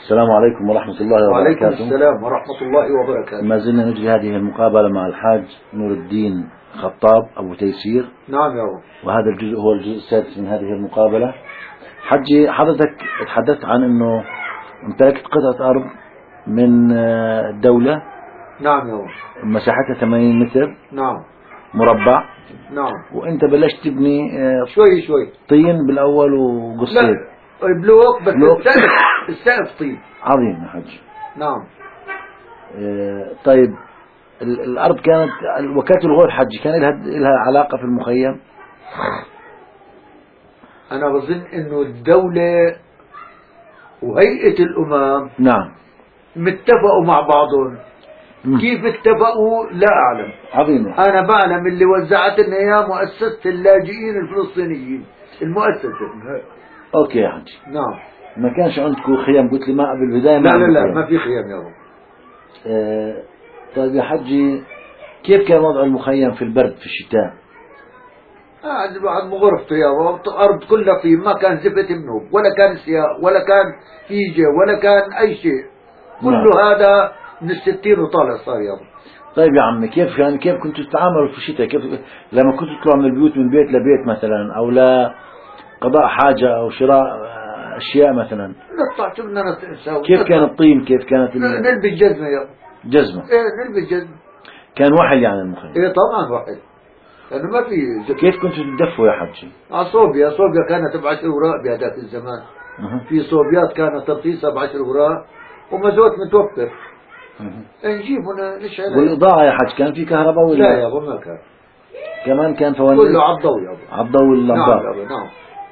السلام عليكم ورحمة الله وعليكم وبركاته. السلام ورحمة الله وبركاته. ما زلنا نجري هذه المقابلة مع الحاج نور الدين خطاب أبو تيسير. نعم يا رب. وهذا الجزء هو الجزء السادس من هذه المقابلة. حجي حضرتك تحدثت عن أنه امتلكت قطعة أرض من الدولة. نعم يا رب. مساحتها 80 متر نعم مربع. نعم. وأنت بلشت تبني شوي شوي طين بالأول وقصير. لا بلوك بس السقف طين. عظيم يا حج. نعم. طيب الأرض كانت وكالة الغول حج كان لها علاقة في المخيم؟ أنا بظن إنه الدولة وهيئة الأمم نعم متفقوا مع بعضهم. كيف اتفقوا لا أعلم. عظيم. أنا بعلم اللي وزعت لنا إياه مؤسسة اللاجئين الفلسطينيين المؤسسة. أوكي يا حج. نعم. ما كانش عندكم خيام؟ قلت لي ما بالبداية لا لا لا ما في خيام يا رب. طيب يا حجي كيف كان وضع المخيم في البرد في الشتاء؟ بعد بغرفته يا رب. الأرض كلها فيه، ما كان زفت منوب ولا كان سياء ولا كان فيجة ولا كان أي شيء. كله هذا من 60 وطالع صار يا رب. طيب يا عمي كيف كنتوا تتعاملوا في الشتاء؟ كيف لما كنتوا تطلعوا من البيوت من بيت لبيت مثلا أو لقضاء حاجة أو شراء أشياء مثلا؟ نطلع شو بدنا نسوي؟ كيف كان الطين؟ كيف كانت نلبس جزمة يا رب. جزمة؟ ايه نلبس جزمة. كان وحل يعني المخيم؟ ايه طبعا وحل، لأنه ما في جزمة. كيف كنتوا تدفوا يا حجي؟ صوبيا كانت ب10 وراء بهذاك الزمان. في صوبيات كانت رخيصة ب10 وراء ومازوت متوفر. نجيبه نشعل. والإضاءة يا حج كان في كهرباء ولا؟ لا يا ابو ما كان. كمان كان فوانيس؟ كله عالضوء يا ابو. عالضوء اللمبات. نعم يا ابو. نعم.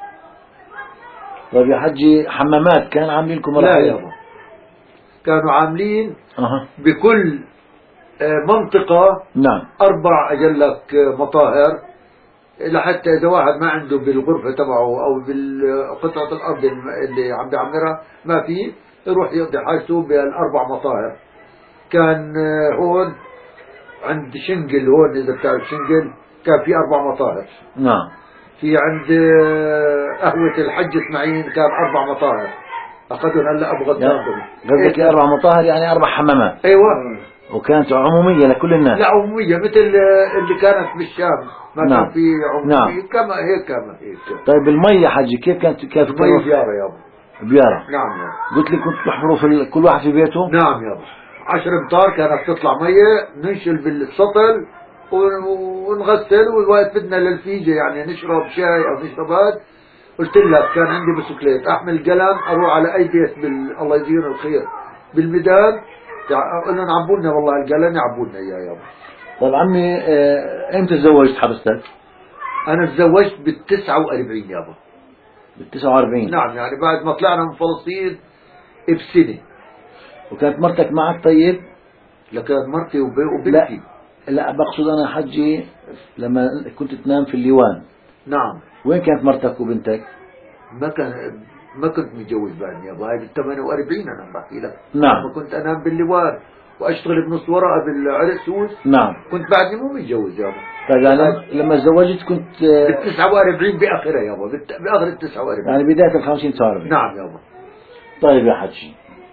طيب يا حجي حمامات كان عاملين لكم؟ لا يا ابو كانوا عاملين بكل منطقة. نعم. 4 أجلك مطاهر، لحتى إذا واحد ما عنده بالغرفة تبعه أو بالقطعة الأرض اللي عم بيعمرها ما فيه، يروح يقضي حاجته بال4 مطاهر. كان هون عند شنقل، هون إذا بتعرف شنقل كان في 4 مطاهر. نعم. في عند قهوة الحج اسماعيل كان 4 مطاهر. أخذهم هلا أبغى أتذكرهم. قصدك 4 مطاهر يعني 4 حمامات؟ أيوة. وكانت عمومية لكل الناس؟ لا عمومية مثل اللي كانت بالشام ما نعم. كان في عمومية. نعم. كما هيك. طيب المية يا حجي كيف كانت؟ المية بيارة يا أبو. بيارة. نعم يا أبو. قلت لي كنت تحفروا كل واحد في بيته؟ نعم يا أبو. 10 أمتار كانت تطلع مية، ننشل بالسطل ونغسل، والوقت بدنا للفيجة يعني نشرب شاي أو نشرب هاد. قلت لك كان عندي بسكليت، أحمل قلم أروح على أي بيت الله يجزيهم الخير بالميدان، قلنا نعبولنا والله القلم يعبولنا إياه يا أبو. طيب عمي امتى تزوجت حضرتك؟ أنا تزوجت بال49 يا أبو. بال49؟ نعم يعني بعد ما طلعنا من فلسطين بسنة. وكانت مرتك معك؟ طيب لكانت مرتي وبنتي. لا بقصد أنا حجي لما كنت تنام في الليوان. نعم. وين كانت مرتك وبنتك؟ ما كنت متجوز بعد يا أبو. هاي بال48 أنا بحكي لك. نعم. لما كنت أنام بالليوان وأشتغل بنص ورقة بالعرق سوس. نعم. كنت بعدني مو متجوز يا أبو. طيب يعني لما تزوجت كنت بال49 بآخرها يا أبو. بآخر ال49 يعني بداية ال50 صار. نعم يا أبو. طيب يا حجي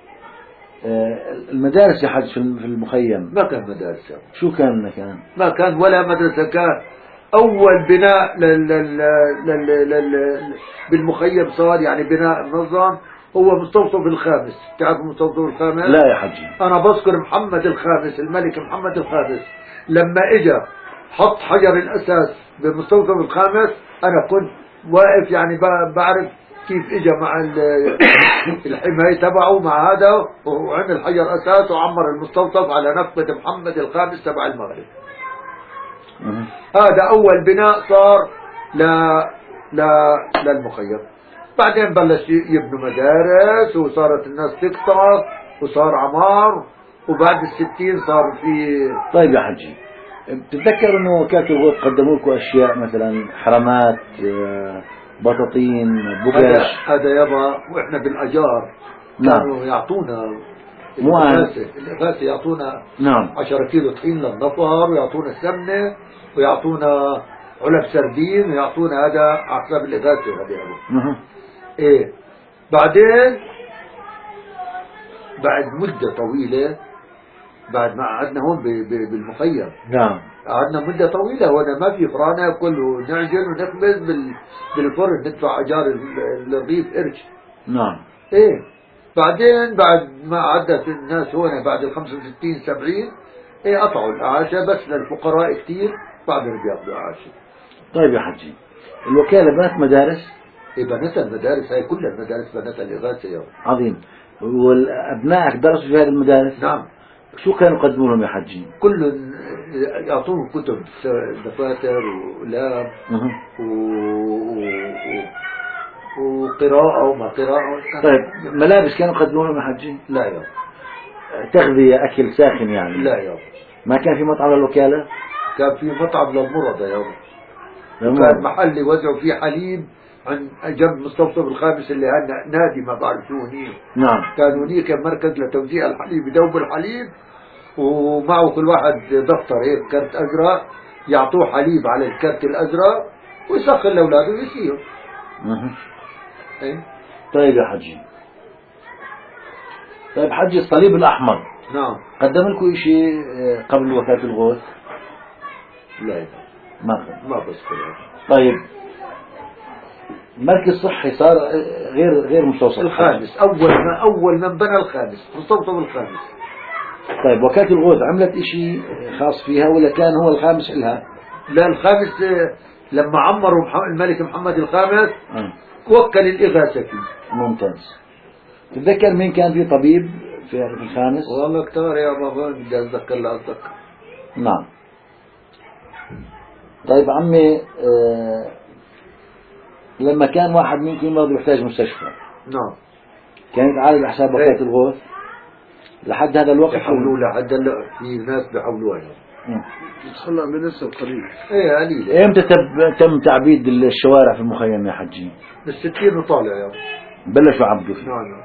المدارس يا حج في المخيم؟ ما كان مدارس يا أبو. شو كان؟ ما كان ولا مدرسة. كان أول بناء بالمخيم صار يعني بناء النظام هو مستوصف الخامس. تعرف مستوصف الخامس؟ لا يا حجي. أنا بذكر محمد الخامس، الملك محمد الخامس لما إجا حط حجر الأساس بمستوصف الخامس، أنا كنت واقف يعني بعرف كيف إجا مع الحماية تبعه مع هذا، وعمل حجر أساس وعمر المستوصف على نفقة محمد الخامس تبع المغرب. هذا أول بناء صار للمخيم. بعدين بلش يبنوا مدارس وصارت الناس تقطع وصار عمار، وبعد ال60 صار في. طيب يا حجي بتتذكر انه وكالة الغوث قدموا لكم اشياء مثلا حرامات بطاطين بقاش؟ هذا يابا واحنا بالاجار. نعم. كانوا يعطونا الإغاثة يعطونا. نعم. 10 كيلو طحين للنفر، ويعطونا سمنة، ويعطونا علب سردين، ويعطونا هذا على حساب الإغاثة هذا. ايه بعدين بعد مدة طويلة، بعد ما قعدنا هون بالمخيم، نعم. قعدنا مدة طويلة وانا ما في فرانة ناكل ونعجن ونخبز بالفرن، ندفع اجار الرغيف قرش. نعم. ايه بعدين بعد ما عدت الناس هون بعد ال 65 70 ايه قطعوا الاعاشة بس للفقراء كثير، بعدين بياخذوا اعاشة. طيب يا حجي، الوكالة بنت مدارس؟ ايه بنتها المدارس، هاي كل المدارس بنتها الإغاثة يا عظيم. والأبنائك درسوا في هذه المدارس؟ نعم. شو كانوا يقدموا لهم يا حجي؟ كل يعطوهم كتب، دفاتر وأقلام وقراءة وما قراءة. طيب ملابس كانوا يقدموا لهم يا حجي؟ لا يا تغذية، أكل ساخن يعني؟ لا يا ما كان في مطعم للوكالة؟ كان في مطعم للمرضى يا وكان محل يوزعوا فيه حليب عن جنب مستوصف الخامس اللي هلا نادي ما بعرف شو هنيك. نعم. كان هنيك مركز لتوزيع الحليب، يدوب الحليب ومعه كل واحد دفتر هيك كرت ازرق، يعطوه حليب على الكرت الازرق ويسخن لاولاده ويسيهم. ايه. طيب يا حجي، طيب حجي، الصليب الاحمر نعم قدم لكم شيء قبل وفاة الغوث؟ لا ما بذكر. طيب مركز صحي صار غير مستوصف الخامس، اول من بنى الخامس، مستوصف الخامس. طيب وكالة الغوث عملت اشي خاص فيها ولا كان هو الخامس لها؟ لا الخامس لما عمروا الملك محمد الخامس وكل الإغاثة فيه. ممتاز. تتذكر مين كان في طبيب في الخامس؟ والله كتار يا بابا، بدي اتذكر لا اتذكر. نعم. طيب عمي، لما كان واحد منكم مرض يحتاج مستشفى، نعم، كان يتعالج بحساب وكالة الغوث لحد هذا الوقت؟ بحولوا لحد هلا في ناس بحولوها يدخلها من لسه قليل. ايه قليل. امتى تم تعبيد الشوارع في المخيم يا حجي؟ بال60 وطالع يا بلشوا عبدوا فيه. نعم.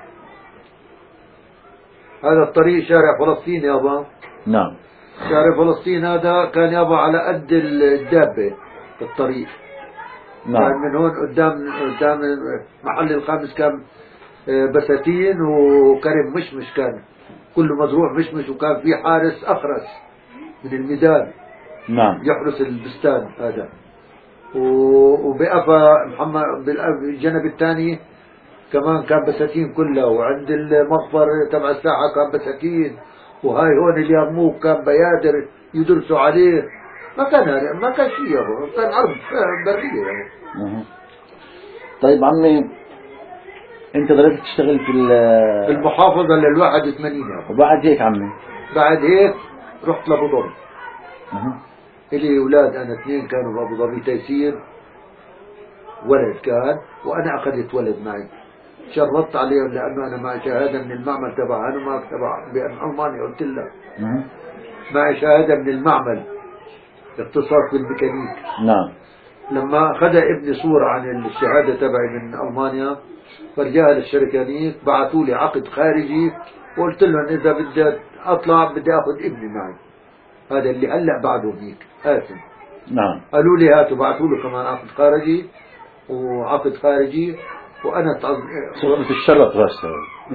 هذا الطريق شارع فلسطين يابا. نعم. شارع فلسطين هذا كان يابا على قد الدابة الطريق. نعم. يعني من هون قدام محل الخامس كان بساتين وكرم مشمش، كان كله مزروع مشمش، وكان في حارس أخرس من الميدان. نعم. يحرس البستان هذا. وبقفا محمد بالجنب الثاني كمان كان بساتين كلها، وعند المقبر تبع الساحة كان بساتين، وهاي هون اليرموك كان بيادر يدرسوا عليه. ما كان شيء يابا، كان أرض برية يعني. طيب عمي، انت ضليت تشتغل في المحافظة لل81 يابا. وبعد هيك عمي؟ بعد هيك رحت لأبو ظبي. إلي أولاد أنا 2 كانوا بأبو ظبي، تيسير ولد كان، وأنا أخذت ولد معي، شرطت عليهم لأنه أنا معي شهادة من المعمل تبع هنمارك تبع بألمانيا، قلت لها معي شهادة من المعمل اختصاص بالميكانيك. نعم. لما أخذ ابني صورة عن الشهادة تبعي من ألمانيا فرجاها للشركانيك، بعثوا لي عقد خارجي، وقلت لهم إذا بدي أطلع بدي أخذ ابني معي، هذا اللي هلأ بعده هيك آسم. نعم. قالوا لي هاتوا، بعثوا له كمان عقد خارجي وعقد خارجي، وأنا صورة الشرط راسها.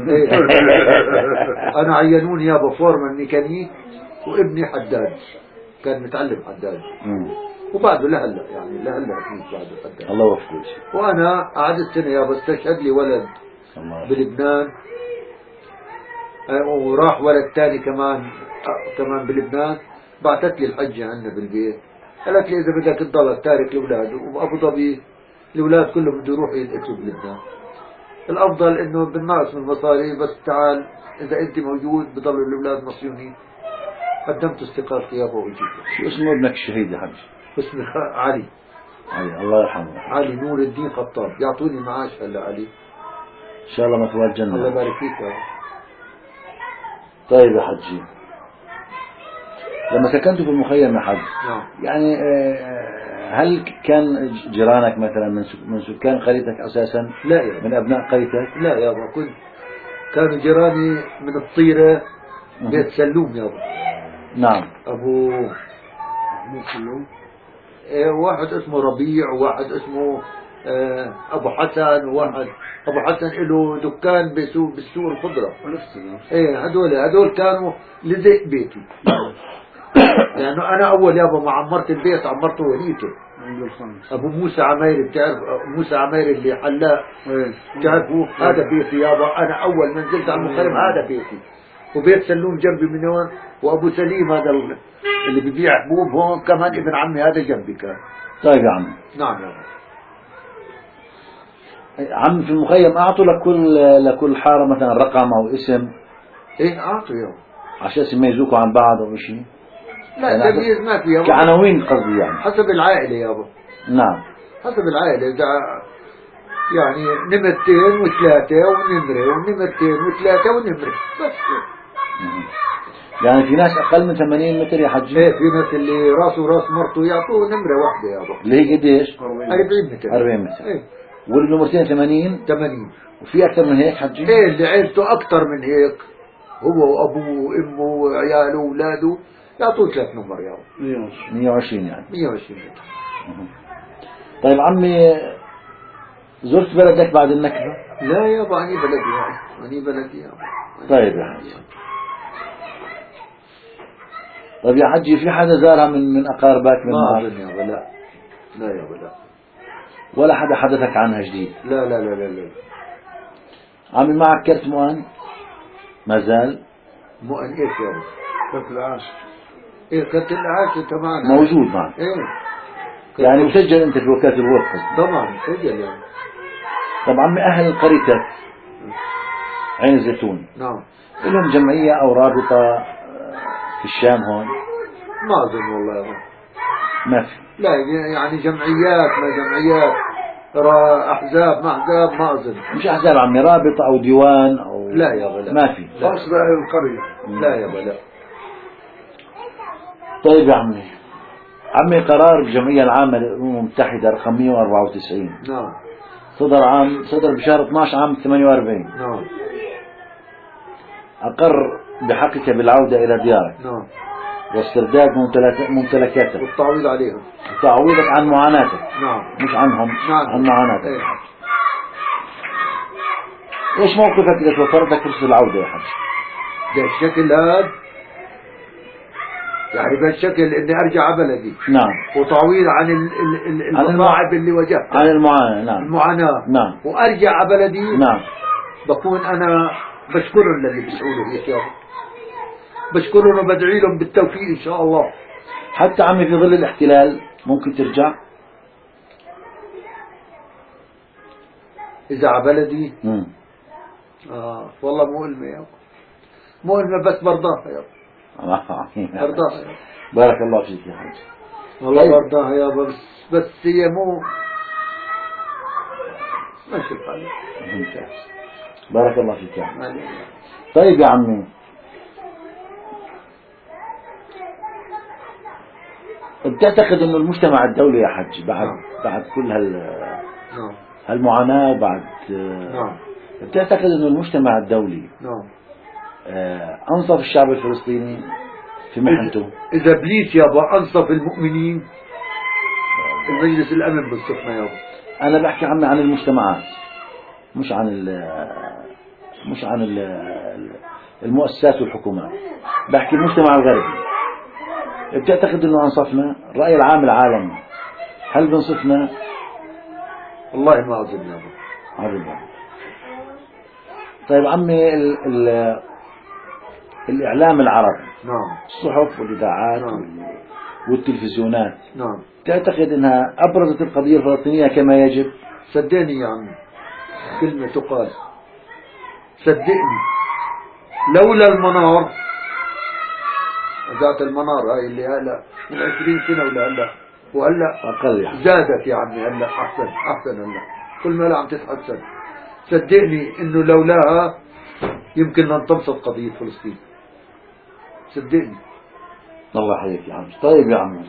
أنا عينوني يابا فورمان ميكانيك، وابني حداد كان متعلم حداد، وبعده لهلا يعني لهلا أكيد بعده حداد. الله يوفقه. وأنا قعدت سنة يابا، استشهد لي ولد بلبنان، وراح ولد ثاني كمان بلبنان. بعثت لي الحجة عندنا بالبيت، قالت لي إذا بدك تضل تارك الأولاد، وأبو ظبي الأولاد كلهم بده يروحوا يتقتلوا بلبنان، الأفضل إنه بالناقص من المصاري، بس تعال إذا أنت موجود بضلوا الأولاد مصيونين. قدمت استقالتي يابا وجيت. شو اسمه ابنك الشهيد يا حبيبي؟ اسمي علي. الله يرحمه. علي نور الدين خطاب، يعطوني معاش هلا علي. إن شاء الله مثوى الجنة. الله يبارك فيك يا رب. طيب يا حجي، لما سكنتوا في المخيم يا حج، نعم، يعني هل كان جيرانك مثلا من سكان قريتك أساسا؟ لا يابا. من أبناء قريتك؟ لا يابا، كانوا جيراني من الطيرة، بيت سلوم يابا. نعم. أبو سلوم، واحد اسمه ربيع، وواحد اسمه ابو حسن، وواحد ابو حسن له دكان بالسوق الخضره. ايه هذول كانوا لزق بيتي. لانه انا اول يابا ما عمرت البيت عمرته وليته. ابو موسى عمير، بتعرف موسى عمير اللي حلاق؟ بتعرفوا؟ هذا بيتي يابا، انا اول ما نزلت على المخيم هذا بيتي. وبيت سلوم جنبي من هون، وابو سليم هذا اللي ببيع حبوب هون كمان ابن عمي هذا جنبي كان. طيب يا عمي. نعم يا عمي. عم في المخيم اعطوا لكل حاره مثلا رقم او اسم؟ ايه اعطوا يابا عشان يميزوكوا عن بعض او شيء؟ لا تمييز ما في يابا، كعناوين قصدي يعني. حسب العائله يابا. نعم حسب العائله، اذا يعني نمرتين وثلاثه ونمره، ونمرتين وثلاثه ونمره بس. يعني في ناس اقل من 80 متر يا حجي؟ ايه في ناس اللي راسه راس مرته يعطوه نمره واحده يابا. اللي هي قديش؟ 40 متر. 40 متر. ايه. واللي نمرتين 80؟ 80. وفي اكثر من هيك حجي؟ ايه اللي عيلته اكثر من هيك، هو وابوه وامه وعياله واولاده يعطوه 3 نمر يابا. 120 يعني. 120 متر. طيب عمي، زرت بلدك بعد النكبة؟ لا يابا اني بلدي يابا، اني بلدي يابا. طيب يا حجي. طيب يا حجي، في حدا زارها من اقاربك من ما معك؟ اظن يابا. لا لا يابا لا. ولا حدا حدثك عنها جديد؟ لا لا لا لا لا. عمي معك كرت مؤن؟ ما زال؟ مؤن ايش يابا؟ كرت العاشر. ايه كرت العاشر تمام موجود معك؟ ايه. يعني مسجل انت في وكالة الوقف؟ طبعا مسجل يعني. طب عمي، اهل قريتك عين الزيتون نعم. لهم جمعية او رابطة في الشام هون؟ ما اظن والله يابا. ما في؟ لا يعني جمعيات ما جمعيات، احزاب ما احزاب، ما اظن. مش احزاب عمي، رابطة او ديوان او؟ لا يابا لا. ما في؟ خاص بأهل القرية. لا يابا لا. طيب يا عمي، قرار الجمعية العامة للأمم المتحدة رقم 194 نعم. صدر بشهر 12 عام 48. نعم. أقر بحقك بالعودة إلى ديارك نعم. واسترداد ممتلكاتك والتعويض عليهم. وتعويضك عن معاناتك. نعم. مش عنهم. نعم. عن معاناتك. ايه. ايش موقفك إذا توفرت لك فرصة العودة يا حج؟ بالشكل هذا يعني بالشكل اني ارجع على بلدي. نعم. وتعويض عن المصاعب اللي واجهتها. عن المعاناة. نعم. المعاناة. نعم. وارجع على بلدي. نعم. بكون انا بشكرهم للي بيسعوا هيك يا رب. بشكرهم وبدعي لهم بالتوفيق ان شاء الله. حتى عمي في ظل الاحتلال ممكن ترجع؟ اذا على بلدي. والله مو علمي يا رب. مو علمي بس برضاها يا رب. برضاها يا رب. بارك الله فيك يا حج. والله برضاها يا رب. بس هي مو ماشي الحال. ممتاز. بارك الله فيك يا عمي. طيب يا عمي، بتعتقد انه المجتمع الدولي يا حج بعد كل هالمعاناة وبعد بتعتقد انه المجتمع الدولي انصف الشعب الفلسطيني في محنته؟ اذا بليس يابا انصف المؤمنين المجلس الامن بنصفنا يابا. انا بحكي عمي عن المجتمعات، مش عن المؤسسات والحكومات. بحكي المجتمع الغربي. بتعتقد انه انصفنا؟ الرأي العام العالمي هل بنصفنا؟ والله ما اظن يابا. عظيم. طيب عمي، الاعلام العربي، الصحف والاذاعات والتلفزيونات، تعتقد انها ابرزت القضية الفلسطينية كما يجب؟ صدقني يا عمي، كلمة تقال، صدقني لولا المنار، ذات المنار هاي اللي هلا من 20 سنة ولا هلا وهلا أقل يعني. زادت يا عمي هلا أحسن هلا كل ما لا عم تتحسن. صدقني إنه لولاها يمكن لن تبسط قضية فلسطين. صدقني. الله يحييك يا عمي. طيب يا عمي،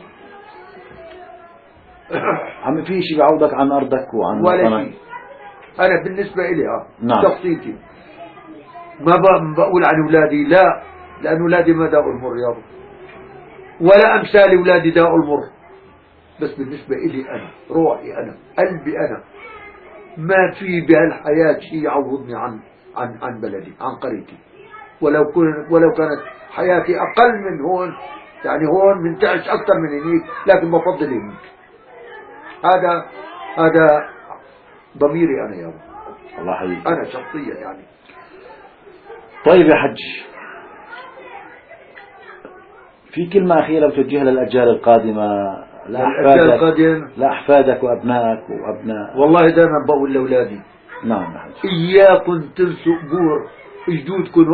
عمي في شيء بعودك عن أرضك وعن وطنك؟ أنا بالنسبة إلي نعم. شخصيتي ما بقول عن أولادي، لا، لأن أولادي ما داقوا المر يابا، ولا أمثال أولادي داقوا المر. بس بالنسبة إلي أنا، روحي أنا، قلبي أنا، ما في بهالحياة شيء يعوضني عن بلدي، عن قريتي. ولو كانت حياتي أقل من هون، يعني هون منتعش أكثر من هنيك، لكن بفضل هنيك. هذا ضميري أنا يا رب. الله يحييك. أنا شخصيا يعني. طيب يا حج، في كلمة أخيرة بتوجهها للأجيال القادمة، لأحفادك وأبنائك وأبناء. والله دائما بقول لأولادي، نعم يا حج، إياكم ترسوا قبور جدودكم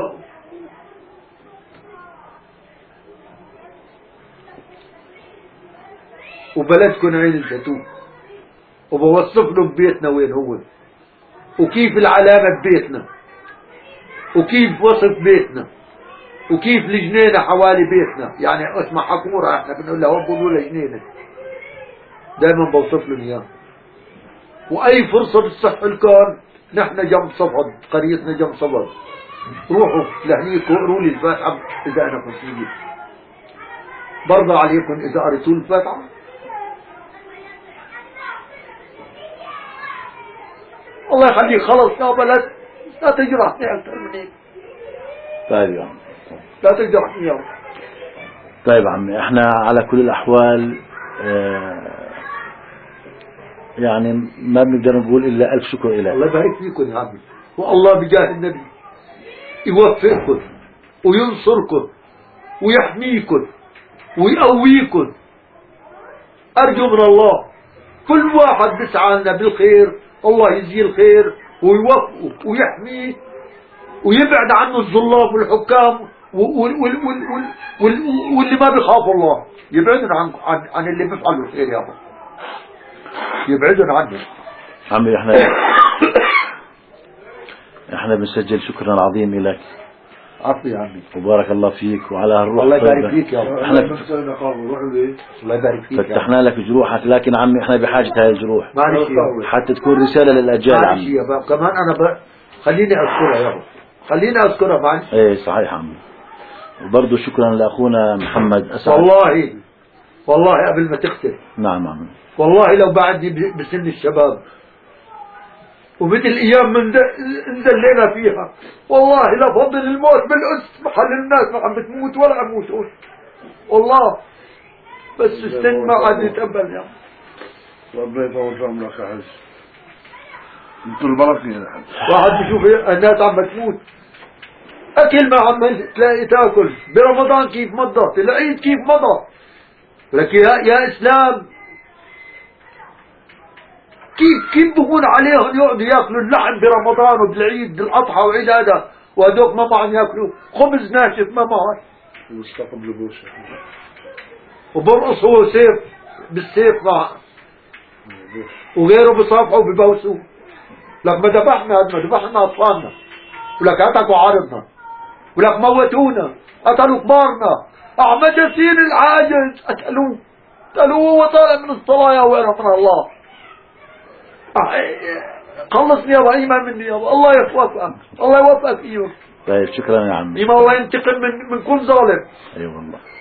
وبلدكم عين الزيتون، وبوصف له ببيتنا وين هو، وكيف العلامة ببيتنا، وكيف وصف بيتنا، وكيف الجنينة حوالي بيتنا. يعني اسمها حكورة، احنا بنقول لها بقولوا لها جنينة. دائما بوصف لهم اياه. واي فرصة بتصح لكم، نحن جنب صفد، قريتنا جنب صفد، روحوا لهنيك واقروا لي الفاتحة اذا انا كنت فيه. برضى عليكم اذا قريتوا الفاتحة. الله يخليك، خلص يا بلد، لا تجرحني اكثر من هيك. طيب يا عمي، لا تجرحني يا رب. طيب عمي، احنا على كل الأحوال يعني ما بنقدر نقول إلا ألف شكر لك. الله يبارك فيكم يا عمي، والله بجاه النبي يوفقكم وينصركم ويحميكم ويقويكم. أرجو من الله كل واحد بيسعى لنا بالخير، الله يجزيه الخير ويوفقه ويحميه ويبعد عنه الظلام والحكام واللي ما بيخافوا الله، يبعدون عن اللي بيفعلوا الخير يا رب، يبعدون عنه. عمي احنا بنسجل شكرا عظيم لك. عفو يا عمي، وبارك الله فيك وعلى الروح. الله يبارك فيك يا رب. احنا الله يبارك فيك. فتحنا لك جروحك، لكن عمي احنا بحاجة هاي الجروح معلش حتى تكون رسالة للأجيال. معلش يا بابا، كمان انا خليني اذكرها يا رب، خليني اذكرها معلش. ايه صحيح عمي. وبرضه شكرا لأخونا محمد أسعد. والله قبل ما تختم، نعم عمي، والله لو بعدني بسن الشباب ومثل ايام من انزلينا فيها، والله لفضل الموت بالأس محل الناس ما عم بتموت ولا اموتون والله، بس السن ما عاد يتقبل يا ربنا يطول في عمرك يا حج، انتوا البركه يا حج. واحد بيشوف الناس عم بتموت، اكل ما عم تلاقي تاكل، برمضان كيف مضى، العيد كيف مضى، لك يا اسلام كيف بكون عليهم يقعدوا ياكلوا اللحم برمضان وبالعيد بالاضحى وعيد هذا، وهذوك ما معهم ياكلوا خبز ناشف ما معهم، مستقبل بوشه وبرقص هو سيف بالسيف معه وغيره بصافحه وببوسوا، لك ما ذبحنا اطفالنا، ولك هتكوا عارضنا، ولك موتونا، قتلوا كبارنا، احمد ياسين العاجز قتلوه وهو طالع من الصلاه، يا ويره من الله. خلصني يا ابراهيم مني يا الله يوفقك، الله يوفقك فيهم. طيب شكرا يا عمي. الله ينتقم من كل ظالم. اي والله.